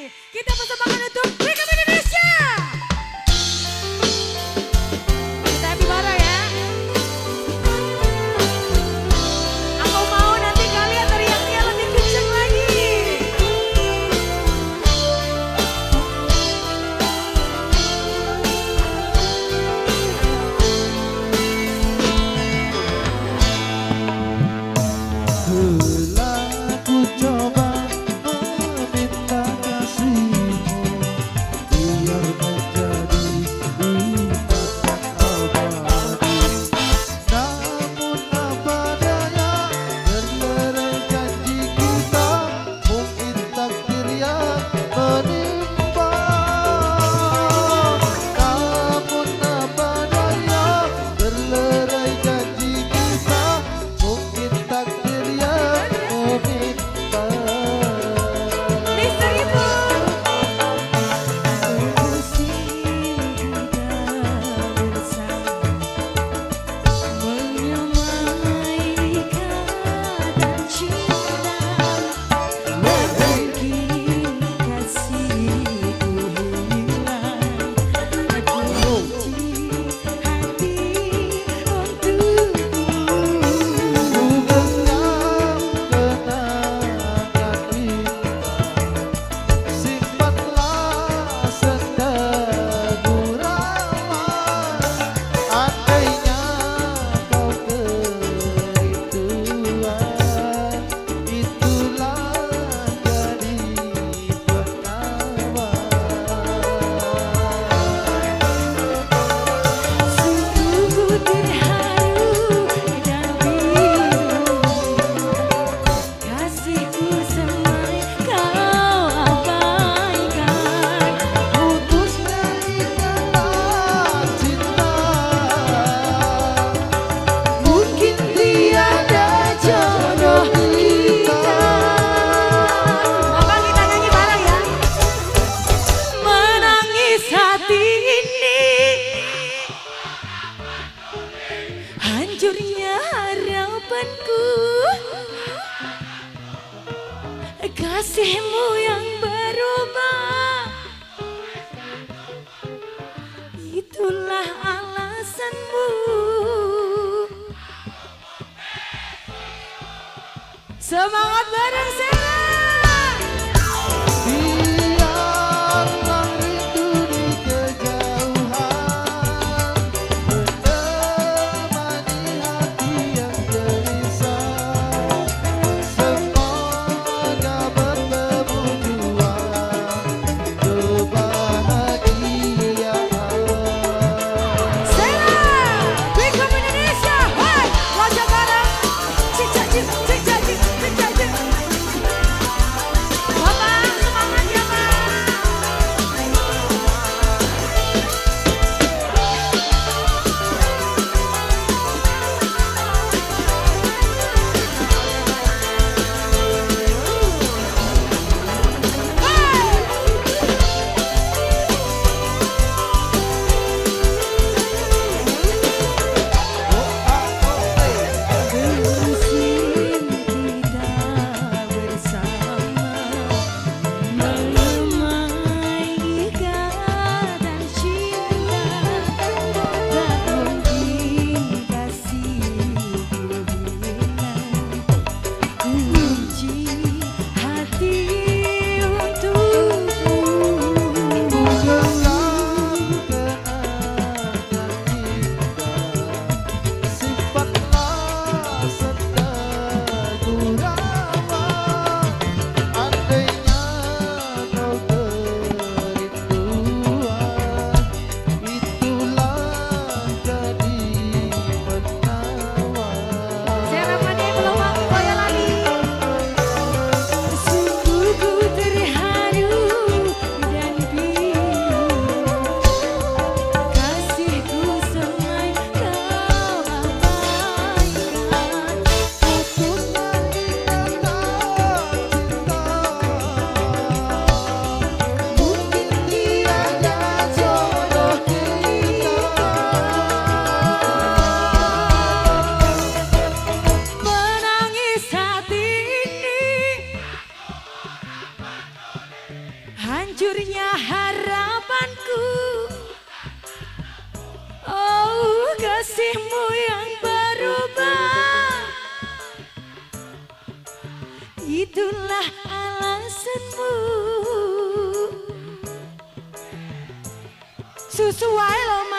Kita persembahkan untuk Beckham Indonesia. Kita happy bareng ya. Aku mau nanti kalian teriaknya lebih kenceng lagi. Telah ku coba meminta kasihmu, biar menjadi ikatan abadi. Namun apa daya, berlerai janji kita, mungkin takdir yang menimpa. Namun apa daya, berlerai janji kita, mungkin takdir yang menimpa. Mister Ibu. Hancurnya harapanku, kasihmu yang berubah, itulah alasanmu. Semangat bareng Sela. Biarlah rindu di kejauhan menemani hati yang gelisah. Semoga bertemu jua kebahagiaan. Sela, Beckham Indonesia, hai, wajah bareng, cik cak cik, cik cak cik, cik cak cik. hancurnya harapanku. Oh, kasihmu yang berubah, itulah alasanmu. Sesuai lo